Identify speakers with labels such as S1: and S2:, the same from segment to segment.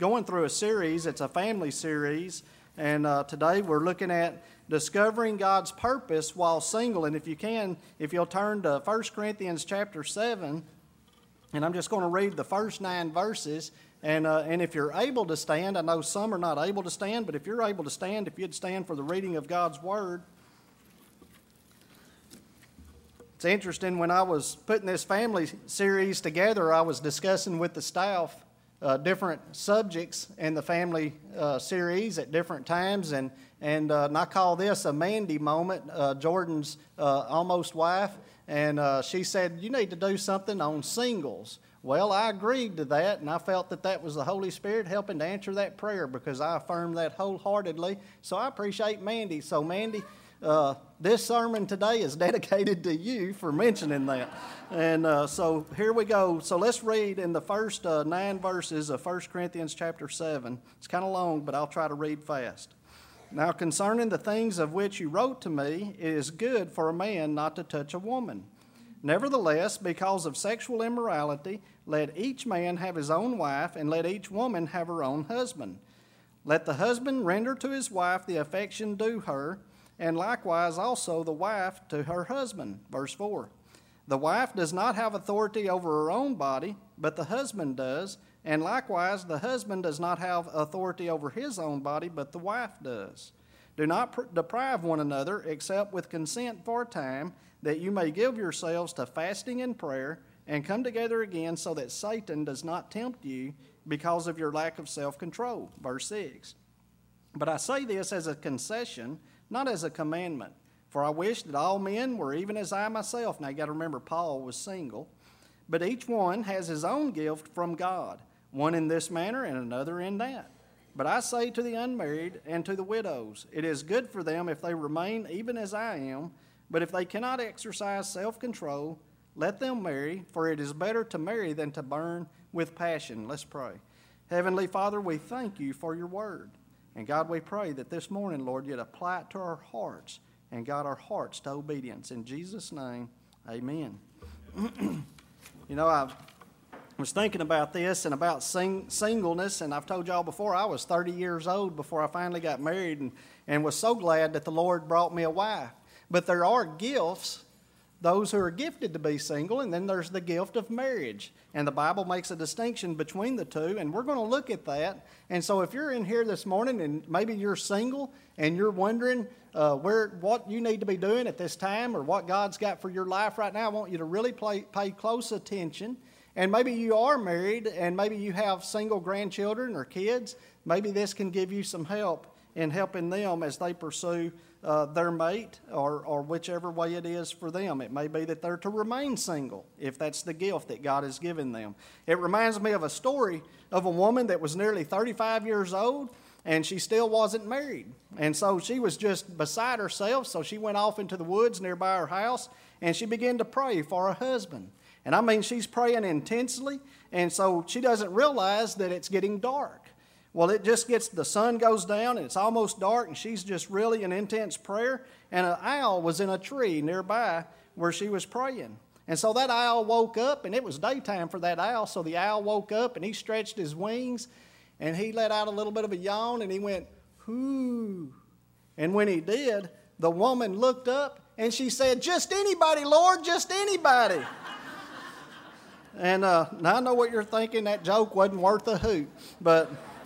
S1: going through a series. It's a family series, and today we're looking at discovering God's purpose while single. And if you'll turn to 1 Corinthians chapter 7, and I'm just going to read the first 9 verses. And if you're able to stand, I know some are not able to stand, but if you're able to stand, if you'd stand for the reading of God's Word. It's interesting, when I was putting this family series together, I was discussing with the staff different subjects in the family series at different times, and I call this a Mandy moment, Jordan's almost wife, and she said, "You need to do something on singles." Well, I agreed to that, and I felt that was the Holy Spirit helping to answer that prayer, because I affirmed that wholeheartedly. So I appreciate Mandy. So Mandy, this sermon today is dedicated to you for mentioning that. And so here we go. So let's read in the first 9 verses of 1 Corinthians chapter 7. It's kind of long, but I'll try to read fast. "Now concerning the things of which you wrote to me, it is good for a man not to touch a woman. Nevertheless, because of sexual immorality, let each man have his own wife, and let each woman have her own husband. Let the husband render to his wife the affection due her, and likewise also the wife to her husband." Verse 4. "The wife does not have authority over her own body, but the husband does, and likewise the husband does not have authority over his own body, but the wife does. Do not deprive one another, except with consent for a time, that you may give yourselves to fasting and prayer, and come together again, so that Satan does not tempt you because of your lack of self-control." Verse 6. "But I say this as a concession, not as a commandment. For I wish that all men were even as I myself." Now you got to remember, Paul was single. "But each one has his own gift from God, one in this manner and another in that. But I say to the unmarried and to the widows, it is good for them if they remain even as I am. But if they cannot exercise self-control, let them marry, for it is better to marry than to burn with passion." Let's pray. Heavenly Father, we thank you for your word. And God, we pray that this morning, Lord, you'd apply it to our hearts, and God, our hearts to obedience. In Jesus' name, amen. You know, I was thinking about this and about singleness, and I've told y'all before, I was 30 years old before I finally got married, and was so glad that the Lord brought me a wife. But there are gifts, those who are gifted to be single, and then there's the gift of marriage. And the Bible makes a distinction between the two, and we're going to look at that. And so if you're in here this morning and maybe you're single and you're wondering what you need to be doing at this time, or what God's got for your life right now, I want you to really pay close attention. And maybe you are married, and maybe you have single grandchildren or kids. Maybe this can give you some help in helping them as they pursue their mate, or whichever way it is for them. It may be that they're to remain single, if that's the gift that God has given them. It reminds me of a story of a woman that was nearly 35 years old, and she still wasn't married. And so she was just beside herself, so she went off into the woods nearby her house, and she began to pray for a husband. And I mean, she's praying intensely, and so she doesn't realize that it's getting dark. Well, the sun goes down, and it's almost dark, and she's just really in intense prayer, and an owl was in a tree nearby where she was praying. And so that owl woke up, and it was daytime for that owl, so the owl woke up, and he stretched his wings, and he let out a little bit of a yawn, and he went, "Whoo." And when he did, the woman looked up, and she said, "Just anybody, Lord, just anybody." And now I know what you're thinking, that joke wasn't worth a hoot, but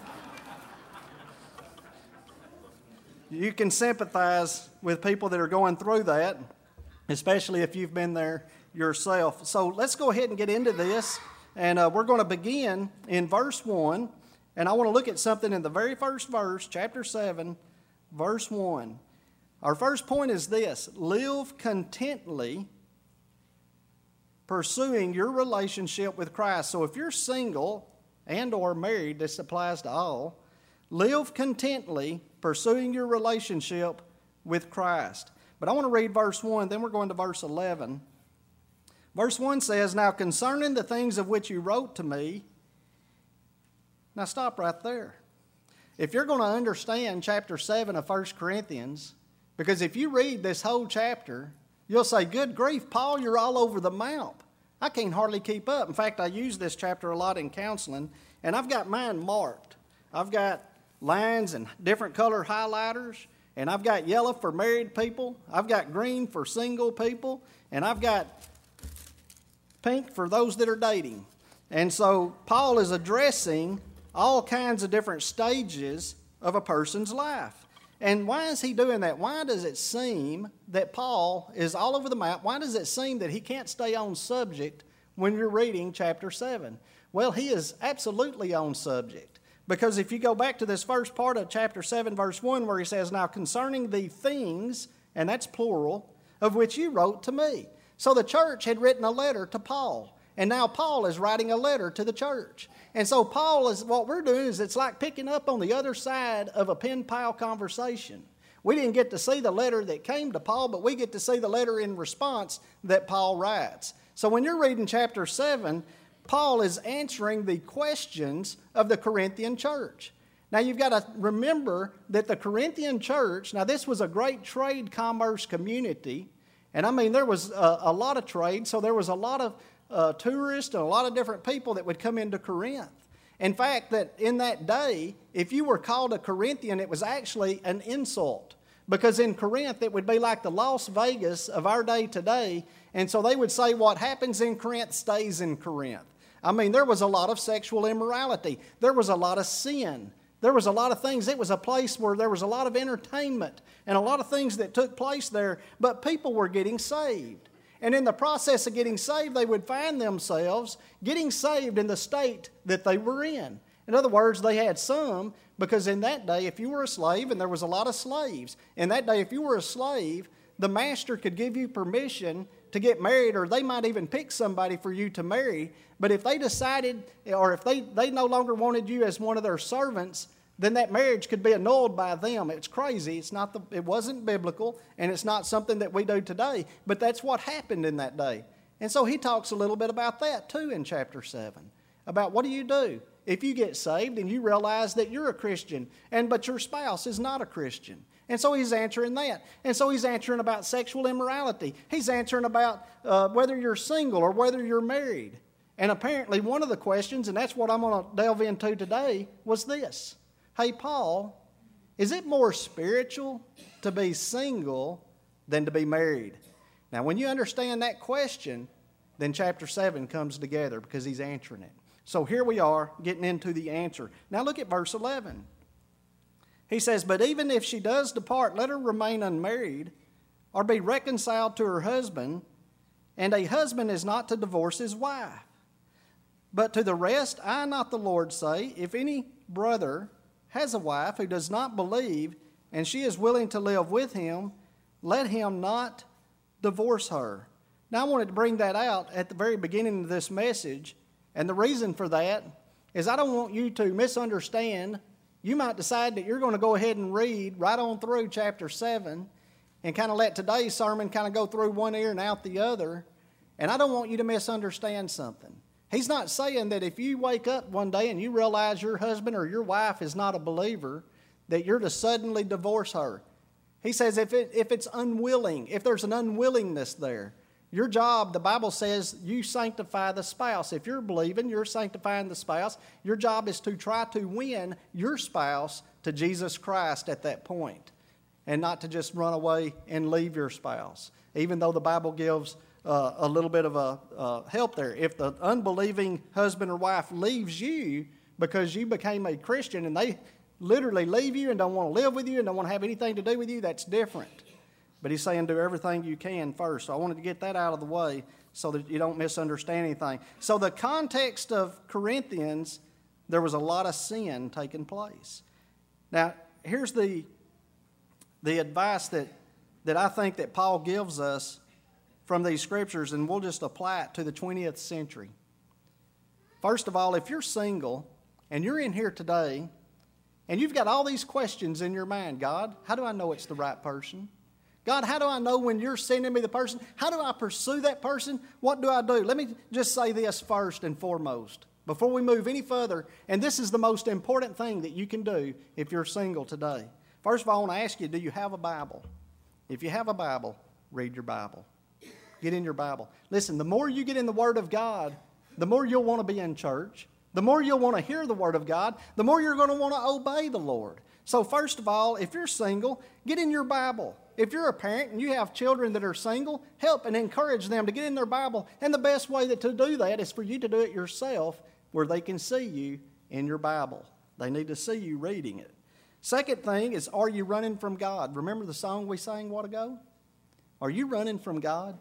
S1: you can sympathize with people that are going through that, especially if you've been there yourself. So let's go ahead and get into this, and we're going to begin in verse 1, and I want to look at something in the very first verse, chapter 7, verse 1. Our first point is this: live contently, pursuing your relationship with Christ. So if you're single and or married, this applies to all, live contently, pursuing your relationship with Christ. But I want to read verse 1, then we're going to verse 11. Verse 1 says, "Now concerning the things of which you wrote to me." Now stop right there. If you're going to understand chapter 7 of 1 Corinthians, because if you read this whole chapter, you'll say, "Good grief, Paul, you're all over the map. I can't hardly keep up." In fact, I use this chapter a lot in counseling, and I've got mine marked. I've got lines and different color highlighters, and I've got yellow for married people, I've got green for single people, and I've got pink for those that are dating. And so Paul is addressing all kinds of different stages of a person's life. And why is he doing that? Why does it seem that Paul is all over the map? Why does it seem that he can't stay on subject when you're reading chapter 7? Well, he is absolutely on subject. Because if you go back to this first part of chapter 7, verse 1, where he says, "Now concerning the things," and that's plural, "of which you wrote to me." So the church had written a letter to Paul. And now Paul is writing a letter to the church. And so what we're doing is it's like picking up on the other side of a pen pal conversation. We didn't get to see the letter that came to Paul, but we get to see the letter in response that Paul writes. So when you're reading chapter 7, Paul is answering the questions of the Corinthian church. Now you've got to remember that the Corinthian church, now this was a great trade commerce community, and I mean there was a lot of trade, so there was a lot of tourists and a lot of different people that would come into Corinth. In fact, that in that day, if you were called a Corinthian, it was actually an insult. Because in Corinth, it would be like the Las Vegas of our day today. And so they would say what happens in Corinth stays in Corinth. I mean, there was a lot of sexual immorality. There was a lot of sin. There was a lot of things. It was a place where there was a lot of entertainment and a lot of things that took place there. But people were getting saved. And in the process of getting saved, they would find themselves getting saved in the state that they were in. In other words, they had some, because in that day, if you were a slave, and there was a lot of slaves, in that day, if you were a slave, the master could give you permission to get married, or they might even pick somebody for you to marry. But if they decided, or if they no longer wanted you as one of their servants, then that marriage could be annulled by them. It's crazy. It wasn't biblical, and it's not something that we do today. But that's what happened in that day. And so he talks a little bit about that too in chapter 7. About what do you do if you get saved and you realize that you're a Christian, but your spouse is not a Christian. And so he's answering that. And so he's answering about sexual immorality. He's answering about whether you're single or whether you're married. And apparently one of the questions, and that's what I'm going to delve into today, was this. Hey, Paul, is it more spiritual to be single than to be married? Now, when you understand that question, then chapter 7 comes together because he's answering it. So here we are getting into the answer. Now look at verse 11. He says, "But even if she does depart, let her remain unmarried or be reconciled to her husband, and a husband is not to divorce his wife. But to the rest, I, not the Lord, say, if any brother has a wife who does not believe, and she is willing to live with him, let him not divorce her." Now I wanted to bring that out at the very beginning of this message, and the reason for that is I don't want you to misunderstand. You might decide that you're going to go ahead and read right on through chapter 7 and kind of let today's sermon kind of go through one ear and out the other, and I don't want you to misunderstand something. He's not saying that if you wake up one day and you realize your husband or your wife is not a believer, that you're to suddenly divorce her. He says if it's unwilling, if there's an unwillingness there, your job, the Bible says, you sanctify the spouse. If you're believing, you're sanctifying the spouse. Your job is to try to win your spouse to Jesus Christ at that point, and not to just run away and leave your spouse, even though the Bible gives a little bit of a help there. If the unbelieving husband or wife leaves you because you became a Christian and they literally leave you and don't want to live with you and don't want to have anything to do with you, that's different. But he's saying do everything you can first. So I wanted to get that out of the way so that you don't misunderstand anything. So the context of Corinthians, there was a lot of sin taking place. Now, here's the advice that I think that Paul gives us from these scriptures, and we'll just apply it to the 20th century. First of all, if you're single and you're in here today and you've got all these questions in your mind, God, how do I know it's the right person? God, how do I know when you're sending me the person? How do I pursue that person? What do I do? Let me just say this first and foremost, before we move any further, and this is the most important thing that you can do if you're single today. First of all, I want to ask you, do you have a Bible? If you have a Bible, read your Bible. Get in your Bible. Listen, the more you get in the Word of God, the more you'll want to be in church, The more you'll want to hear the Word of God, the more you're going to want to obey the Lord. So first of all, if you're single, get in your Bible. If you're a parent and you have children that are single, help and encourage them to get in their Bible. And the best way to do that is for you to do it yourself, where they can see you in your Bible. They need to see you reading it. Second thing is, are you running from God? Remember the song we sang a while ago? Are you running from God?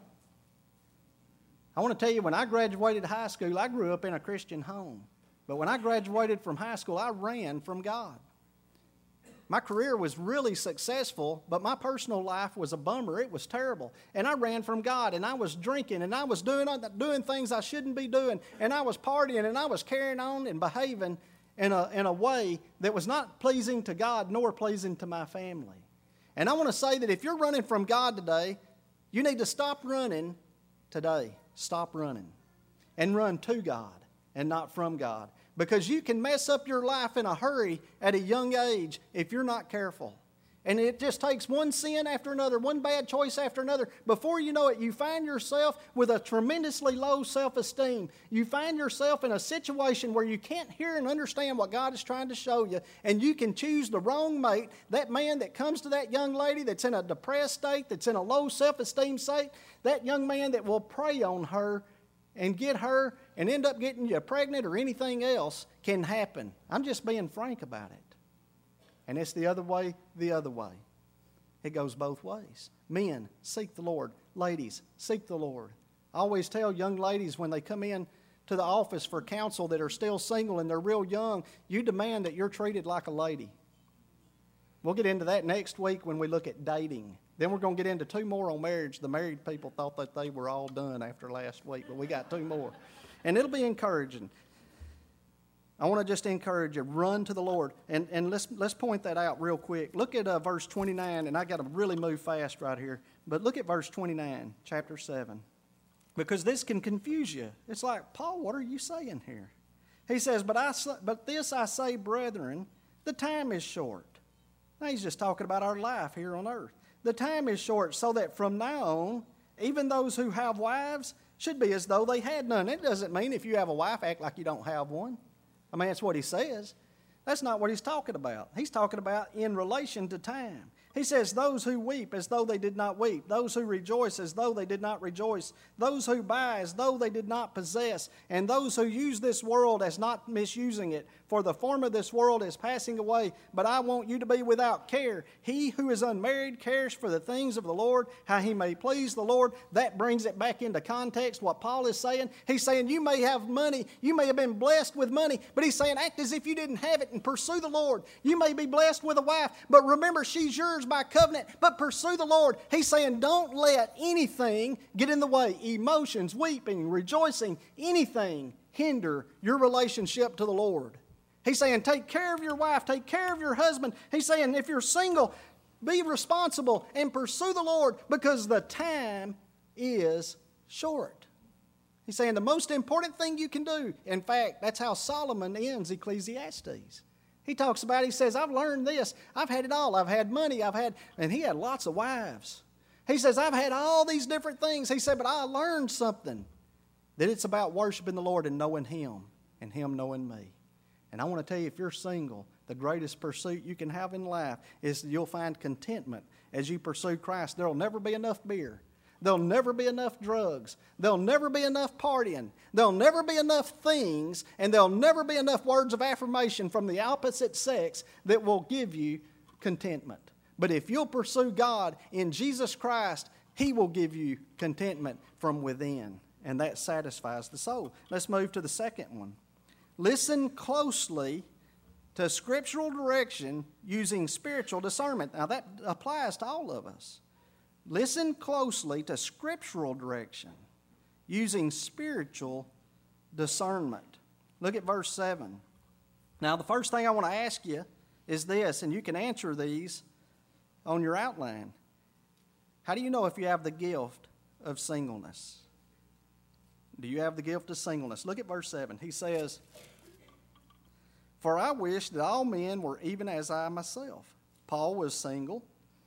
S1: I want to tell you, when I graduated high school, I grew up in a Christian home. But when I graduated from high school, I ran from God. My career was really successful, but my personal life was a bummer. It was terrible. And I ran from God, and I was drinking, and I was doing things I shouldn't be doing, and I was partying, and I was carrying on and behaving in a way that was not pleasing to God nor pleasing to my family. And I want to say that if you're running from God today, you need to stop running today. Stop running and run to God and not from God. Because you can mess up your life in a hurry at a young age if you're not careful. And it just takes one sin after another, one bad choice after another. Before you know it, you find yourself with a tremendously low self-esteem. You find yourself in a situation where you can't hear and understand what God is trying to show you. And you can choose the wrong mate. That man that comes to that young lady that's in a depressed state, that's in a low self-esteem state, that young man that will prey on her and get her and end up getting you pregnant or anything else can happen. I'm just being frank about it. And it's the other way, the other way. It goes both ways. Men, seek the Lord. Ladies, seek the Lord. I always tell young ladies when they come in to the office for counsel that are still single and they're real young, you demand that you're treated like a lady. We'll get into that next week when we look at dating. Then we're going to get into 2 more on marriage. The married people thought that they were all done after last week, but we got 2 more. And it'll be encouraging. I want to just encourage you, run to the Lord. And let's point that out real quick. Look at verse 29, and I got to really move fast right here. But look at verse 29, chapter 7. Because this can confuse you. It's like, Paul, what are you saying here? He says, but this I say, brethren, the time is short. Now he's just talking about our life here on earth. The time is short, so that from now on, even those who have wives should be as though they had none. It doesn't mean if you have a wife, act like you don't have one. I mean, that's what he says. That's not what he's talking about. He's talking about in relation to time. He says, those who weep as though they did not weep, those who rejoice as though they did not rejoice, those who buy as though they did not possess, and those who use this world as not misusing it. For the form of this world is passing away, but I want you to be without care. He who is unmarried cares for the things of the Lord, how he may please the Lord. That brings it back into context, what Paul is saying. He's saying you may have money, you may have been blessed with money, but he's saying act as if you didn't have it and pursue the Lord. You may be blessed with a wife, but remember she's yours by covenant, but pursue the Lord. He's saying don't let anything get in the way. Emotions, weeping, rejoicing, anything hinder your relationship to the Lord. He's saying take care of your wife, take care of your husband. He's saying if you're single, be responsible and pursue the Lord because the time is short. He's saying the most important thing you can do, in fact, that's how Solomon ends Ecclesiastes. He talks about, he says, I've learned this. I've had it all. I've had money. And he had lots of wives. He says, I've had all these different things. He said, but I learned something. That it's about worshiping the Lord and knowing Him and Him knowing me. And I want to tell you, if you're single, the greatest pursuit you can have in life is that you'll find contentment as you pursue Christ. There will never be enough beer. There'll never be enough drugs. There'll never be enough partying. There'll never be enough things, and there'll never be enough words of affirmation from the opposite sex that will give you contentment. But if you'll pursue God in Jesus Christ, He will give you contentment from within, and that satisfies the soul. Let's move to the second one. Listen closely to scriptural direction using spiritual discernment. Now that applies to all of us. Listen closely to scriptural direction using spiritual discernment. Look at verse 7. Now, the first thing I want to ask you is this, and you can answer these on your outline. How do you know if you have the gift of singleness? Do you have the gift of singleness? Look at verse 7. He says, for I wish that all men were even as I myself. Paul was single.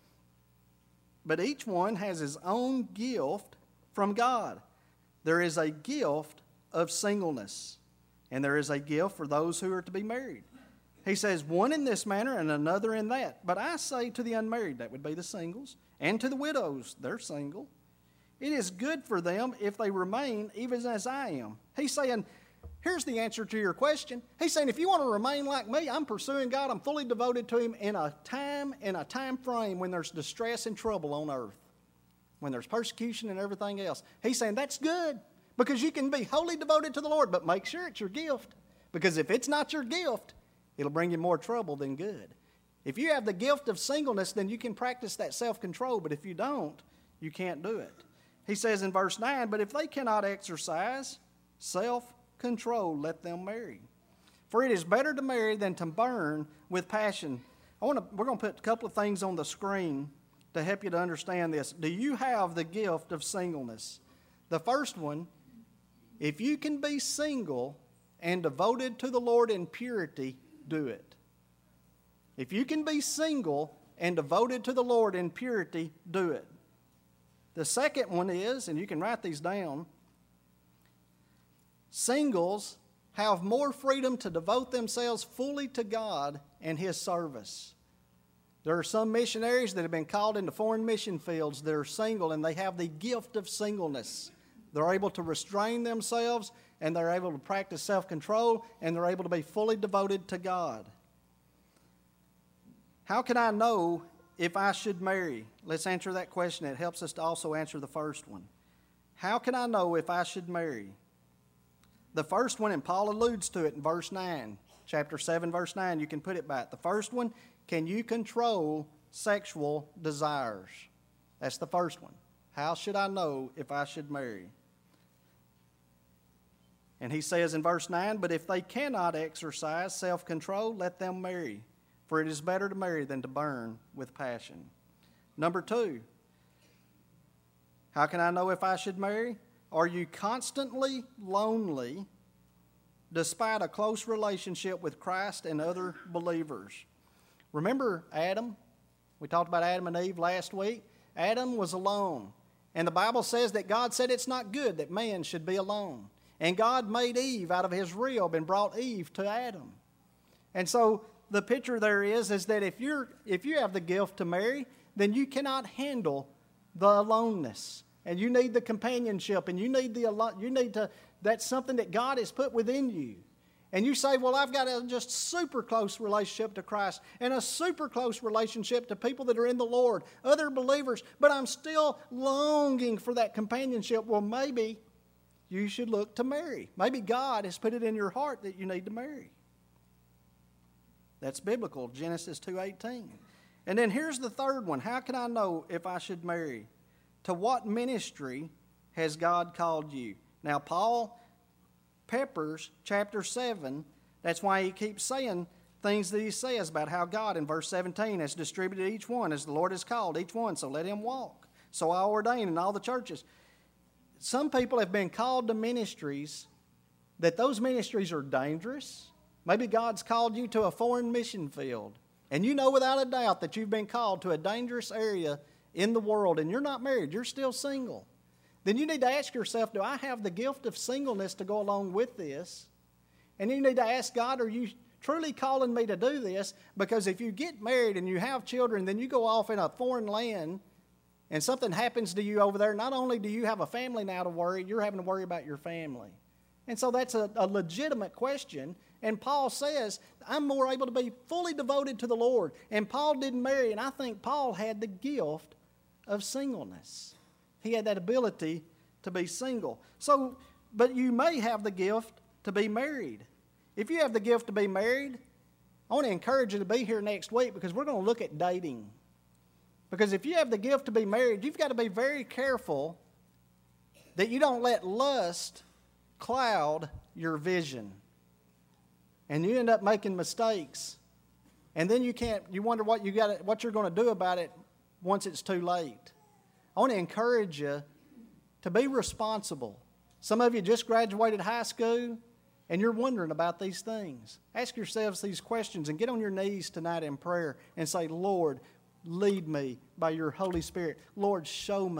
S1: But each one has his own gift from God. There is a gift of singleness. and there is a gift for those who are to be married. He says, one in this manner and another in that. But I say to the unmarried, that would be the singles, and to the widows, they're single, it is good for them if they remain even as I am. He's saying, here's the answer to your question. He's saying, if you want to remain like me, I'm pursuing God, I'm fully devoted to Him in a time frame when there's distress and trouble on earth, when there's persecution and everything else. He's saying, that's good, because you can be wholly devoted to the Lord, but make sure it's your gift. Because if it's not your gift, it'll bring you more trouble than good. If you have the gift of singleness, then you can practice that self-control. But if you don't, you can't do it. He says in verse 9, but if they cannot exercise self-control, let them marry. For it is better to marry than to burn with passion. We're going to put a couple of things on the screen to help you to understand this. Do you have the gift of singleness? The first one, if you can be single and devoted to the Lord in purity, do it. If you can be single and devoted to the Lord in purity, do it. The second one is, and you can write these down, singles have more freedom to devote themselves fully to God and His service. There are some missionaries that have been called into foreign mission fields that are single, and they have the gift of singleness. They're able to restrain themselves, and they're able to practice self-control, and they're able to be fully devoted to God. How can I know if I should marry? Let's answer that question. It helps us to also answer the first one. How can I know if I should marry? The first one, and Paul alludes to it in verse 9, chapter 7, verse 9, you can put it back. The first one, can you control sexual desires? That's the first one. How should I know if I should marry? And he says in verse 9, but if they cannot exercise self-control, let them marry. For it is better to marry than to burn with passion. Number 2, how can I know if I should marry? Are you constantly lonely despite a close relationship with Christ and other believers? Remember Adam? We talked about Adam and Eve last week. Adam was alone. And the Bible says that God said it's not good that man should be alone. And God made Eve out of his rib and brought Eve to Adam. And so the picture there is that if you have the gift to marry, then you cannot handle the aloneness. And you need the companionship, and you need that's something that God has put within you. And you say, well, I've got a just super close relationship to Christ and a super close relationship to people that are in the Lord, other believers, but I'm still longing for that companionship. Well, maybe you should look to marry. Maybe God has put it in your heart that you need to marry. That's biblical, Genesis 2:18. And then here's the third one. How can I know if I should marry? To what ministry has God called you? Now, Paul peppers chapter 7. That's why he keeps saying things that he says about how God, in verse 17, has distributed each one as the Lord has called each one, so let him walk. So I ordain in all the churches. Some people have been called to ministries that those ministries are dangerous. Maybe God's called you to a foreign mission field, and you know without a doubt that you've been called to a dangerous area in the world, and you're not married, you're still single. Then you need to ask yourself, do I have the gift of singleness to go along with this? And you need to ask God, are you truly calling me to do this? Because if you get married and you have children, then you go off in a foreign land and something happens to you over there, not only do you have a family now to worry, you're having to worry about your family. And so that's a legitimate question. And Paul says, I'm more able to be fully devoted to the Lord. And Paul didn't marry, and I think Paul had the gift of singleness. He had that ability to be single. So, but you may have the gift to be married. If you have the gift to be married, I want to encourage you to be here next week because we're going to look at dating. Because if you have the gift to be married, you've got to be very careful that you don't let lust cloud your vision. And you end up making mistakes. And then you wonder what you're going to do about it once it's too late. I want to encourage you to be responsible. Some of you just graduated high school and you're wondering about these things. Ask yourselves these questions and get on your knees tonight in prayer and say, Lord, lead me by your Holy Spirit. Lord, show me.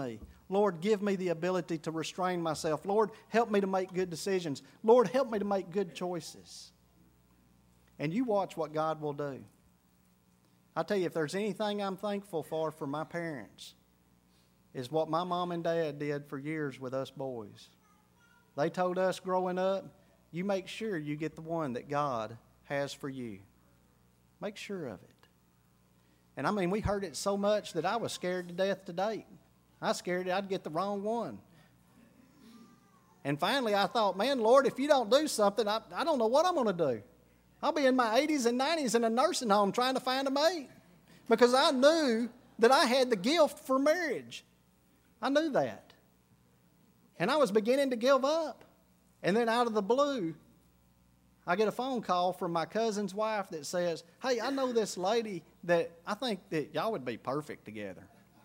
S1: Lord, give me the ability to restrain myself. Lord, help me to make good decisions. Lord, help me to make good choices. And you watch what God will do. I tell you, if there's anything I'm thankful for my parents, is what my mom and dad did for years with us boys. They told us growing up, you make sure you get the one that God has for you. Make sure of it. And I mean, we heard it so much that I was scared to death to date. I was scared I'd get the wrong one. And finally I thought, man, Lord, if you don't do something, I don't know what I'm going to do. I'll be in my 80s and 90s in a nursing home trying to find a mate. Because I knew that I had the gift for marriage. I knew that. And I was beginning to give up. And then out of the blue, I get a phone call from my cousin's wife that says, hey, I know this lady that I think that y'all would be perfect together.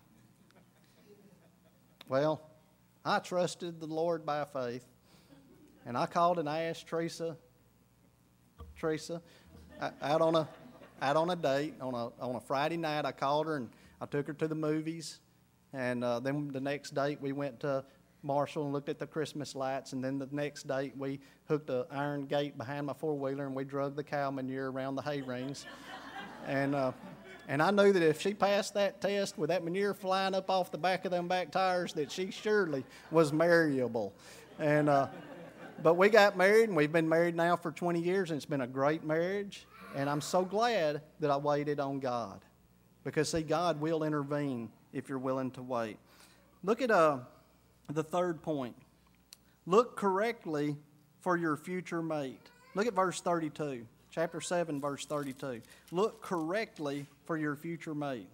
S1: Well, I trusted the Lord by faith, and I called and I asked Teresa, out on a date on a Friday night. I called her and I took her to the movies, and then the next date we went to Marshall and looked at the Christmas lights, and then the next date we hooked an iron gate behind my four-wheeler and we drug the cow manure around the hay rings. And I knew that if she passed that test with that manure flying up off the back of them back tires, that she surely was marriable. And but we got married, and we've been married now for 20 years, and it's been a great marriage. And I'm so glad that I waited on God. Because, see, God will intervene if you're willing to wait. Look at the third point. Look correctly for your future mate. Look at verse 32. Chapter 7, verse 32. Look correctly for your future mate.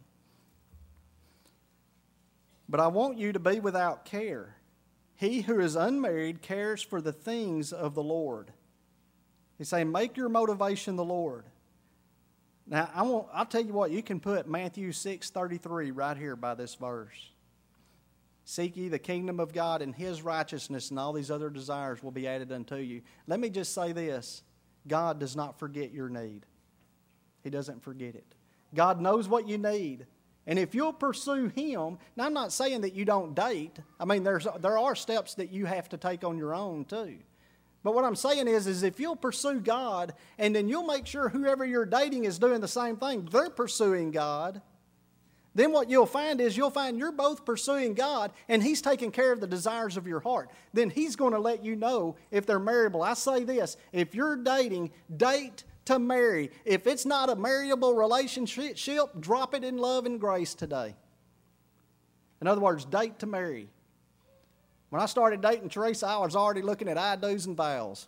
S1: But I want you to be without care. He who is unmarried cares for the things of the Lord. He's saying, make your motivation the Lord. Now, I'll tell you what, you can put Matthew 6:33 right here by this verse. Seek ye the kingdom of God and His righteousness, and all these other desires will be added unto you. Let me just say this. God does not forget your need. He doesn't forget it. God knows what you need. And if you'll pursue Him, now I'm not saying that you don't date. I mean, there are steps that you have to take on your own too. But what I'm saying is if you'll pursue God, and then you'll make sure whoever you're dating is doing the same thing, they're pursuing God, then what you'll find is you're both pursuing God, and He's taking care of the desires of your heart. Then He's going to let you know if they're marriable. I say this, if you're dating, date to marry. If it's not a marriable relationship, drop it in love and grace today. In other words, date to marry. When I started dating Teresa, I was already looking at I do's and vows.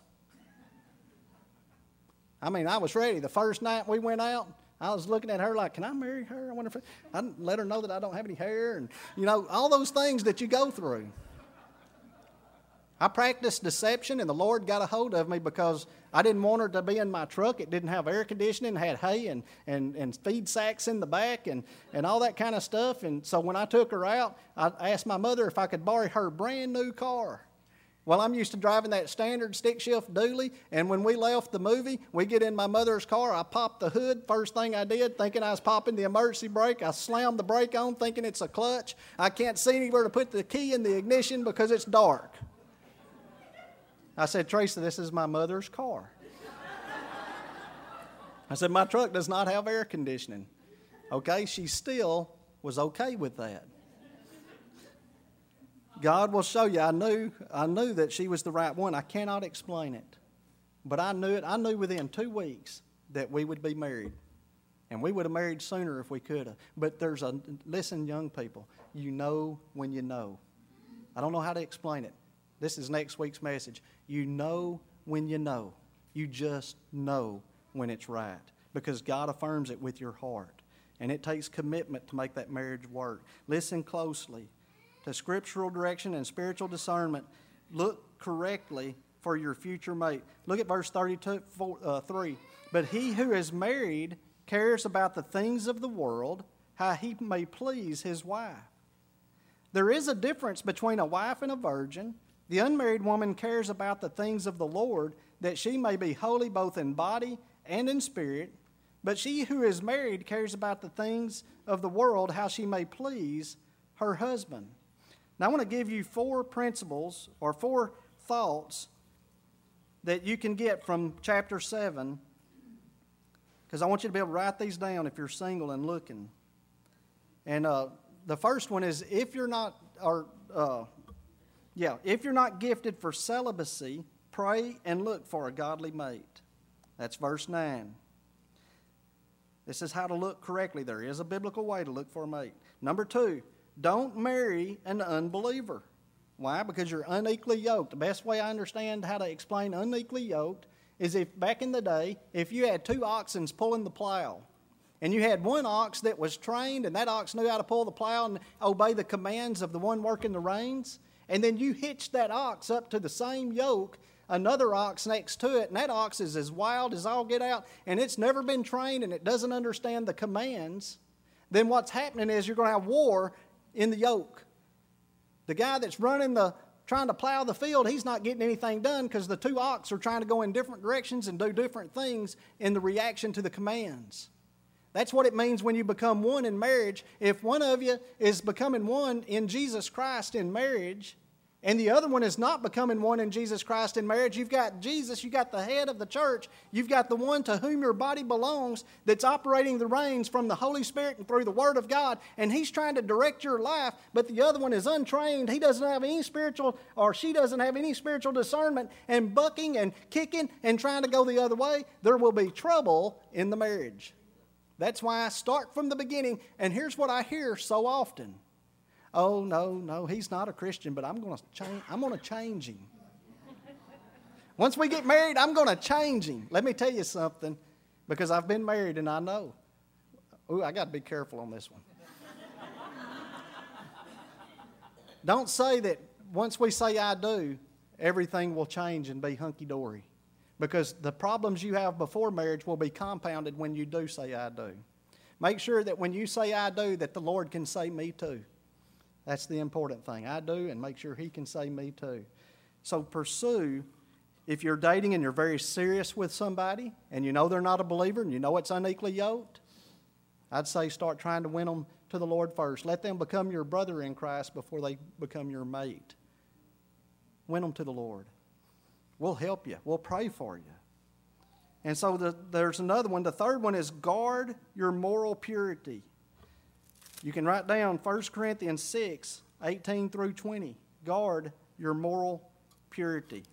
S1: I mean, I was ready. The first night we went out, I was looking at her like, can I marry her? I wonder if I'd let her know that I don't have any hair, and all those things that you go through. I practiced deception, and the Lord got a hold of me because I didn't want her to be in my truck. It didn't have air conditioning, had hay and feed sacks in the back and all that kind of stuff. And so when I took her out, I asked my mother if I could borrow her brand new car. Well, I'm used to driving that standard stick shift dually, and when we left the movie, we get in my mother's car, I popped the hood. First thing I did, thinking I was popping the emergency brake, I slammed the brake on thinking it's a clutch. I can't see anywhere to put the key in the ignition because it's dark. I said, Teresa, this is my mother's car. I said, my truck does not have air conditioning. Okay, she still was okay with that. God will show you. I knew that she was the right one. I cannot explain it. But I knew it. I knew within 2 weeks that we would be married. And we would have married sooner if we could have. But listen, young people, you know when you know. I don't know how to explain it. This is next week's message. You know when you know. You just know when it's right. Because God affirms it with your heart. And it takes commitment to make that marriage work. Listen closely to scriptural direction and spiritual discernment. Look correctly for your future mate. Look at verse 3. But he who is married cares about the things of the world, how he may please his wife. There is a difference between a wife and a virgin. The unmarried woman cares about the things of the Lord, that she may be holy both in body and in spirit. But she who is married cares about the things of the world, how she may please her husband. Now I want to give you 4 principles or 4 thoughts that you can get from chapter 7, because I want you to be able to write these down if you're single and looking. And the first one is if you're not gifted for celibacy, pray and look for a godly mate. That's verse 9. This is how to look correctly. There is a biblical way to look for a mate. Number 2, don't marry an unbeliever. Why? Because you're unequally yoked. The best way I understand how to explain unequally yoked is if back in the day, if you had 2 oxen pulling the plow, and you had one ox that was trained, and that ox knew how to pull the plow and obey the commands of the one working the reins, and then you hitched that ox up to the same yoke, another ox next to it, and that ox is as wild as all get out, and it's never been trained, and it doesn't understand the commands, then what's happening is you're going to have war in the yoke. The guy that's trying to plow the field, he's not getting anything done because the 2 ox are trying to go in different directions and do different things in the reaction to the commands. That's what it means when you become one in marriage. If one of you is becoming one in Jesus Christ in marriage, and the other one is not becoming one in Jesus Christ in marriage, you've got Jesus, you've got the head of the church, you've got the one to whom your body belongs that's operating the reins from the Holy Spirit and through the Word of God, and He's trying to direct your life, but the other one is untrained. He doesn't have any spiritual, or she doesn't have any spiritual discernment, and bucking and kicking and trying to go the other way. There will be trouble in the marriage. That's why I start from the beginning, and here's what I hear so often. Oh, no, he's not a Christian, but I'm going to change him. Once we get married, I'm going to change him. Let me tell you something, because I've been married and I know. Ooh, I got to be careful on this one. Don't say that once we say I do, everything will change and be hunky-dory. Because the problems you have before marriage will be compounded when you do say I do. Make sure that when you say I do, that the Lord can say me too. That's the important thing. I do, and make sure He can say me too. So pursue, if you're dating and you're very serious with somebody, and you know they're not a believer, and you know it's unequally yoked, I'd say start trying to win them to the Lord first. Let them become your brother in Christ before they become your mate. Win them to the Lord. We'll help you. We'll pray for you. And so there's another one. The third one is guard your moral purity. You can write down 1 Corinthians 6, 18 through 20. Guard your moral purity.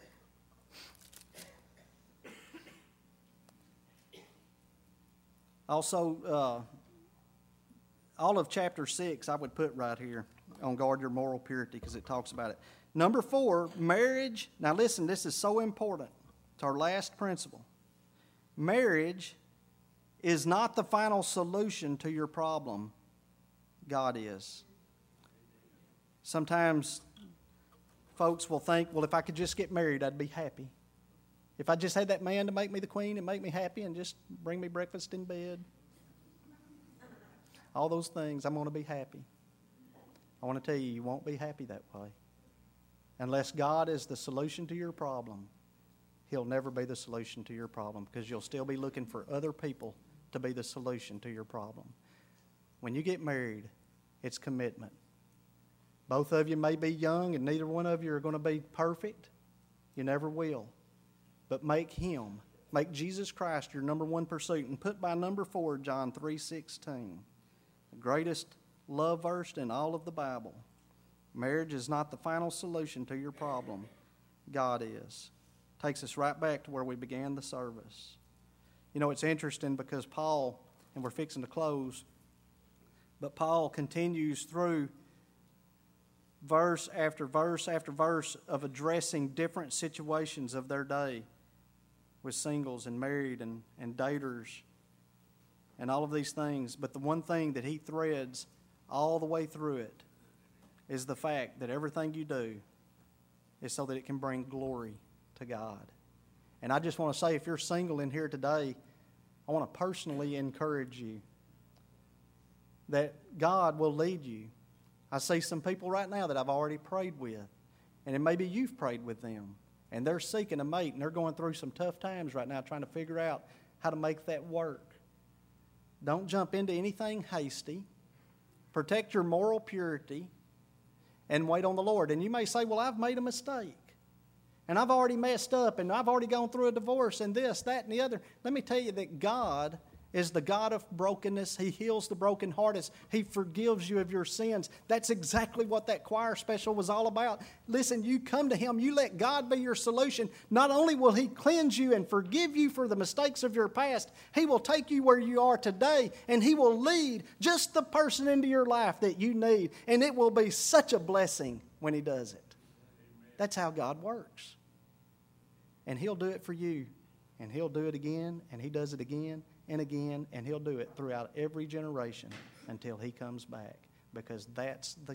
S1: Also, all of chapter 6 I would put right here on guard your moral purity because it talks about it. Number 4, marriage. Now listen, this is so important. It's our last principle. Marriage is not the final solution to your problem. God is. Sometimes folks will think, well, if I could just get married, I'd be happy. If I just had that man to make me the queen and make me happy and just bring me breakfast in bed, all those things, I'm going to be happy. I want to tell you, you won't be happy that way. Unless God is the solution to your problem, He'll never be the solution to your problem because you'll still be looking for other people to be the solution to your problem. When you get married, it's commitment. Both of you may be young and neither one of you are going to be perfect. You never will. But make Jesus Christ your number one pursuit. And put by number 4, John 3:16, the greatest love verse in all of the Bible. Marriage is not the final solution to your problem. God is. Takes us right back to where we began the service. You know, it's interesting because Paul, and we're fixing to close, but Paul continues through verse after verse after verse of addressing different situations of their day with singles and married and daters and all of these things. But the one thing that he threads all the way through it is the fact that everything you do is so that it can bring glory to God. And I just want to say, if you're single in here today, I want to personally encourage you that God will lead you. I see some people right now that I've already prayed with, and then maybe you've prayed with them, and they're seeking a mate, and they're going through some tough times right now trying to figure out how to make that work. Don't jump into anything hasty. Protect your moral purity. and wait on the Lord. And you may say, well, I've made a mistake. And I've already messed up, and I've already gone through a divorce, and this, that, and the other. Let me tell you that God is the God of brokenness. He heals the brokenhearted. He forgives you of your sins. That's exactly what that choir special was all about. Listen, you come to Him. You let God be your solution. Not only will He cleanse you and forgive you for the mistakes of your past, He will take you where you are today, and He will lead just the person into your life that you need. And it will be such a blessing when He does it. That's how God works. And He'll do it for you. And He'll do it again, and He does it again and again, and He'll do it throughout every generation until He comes back, because that's the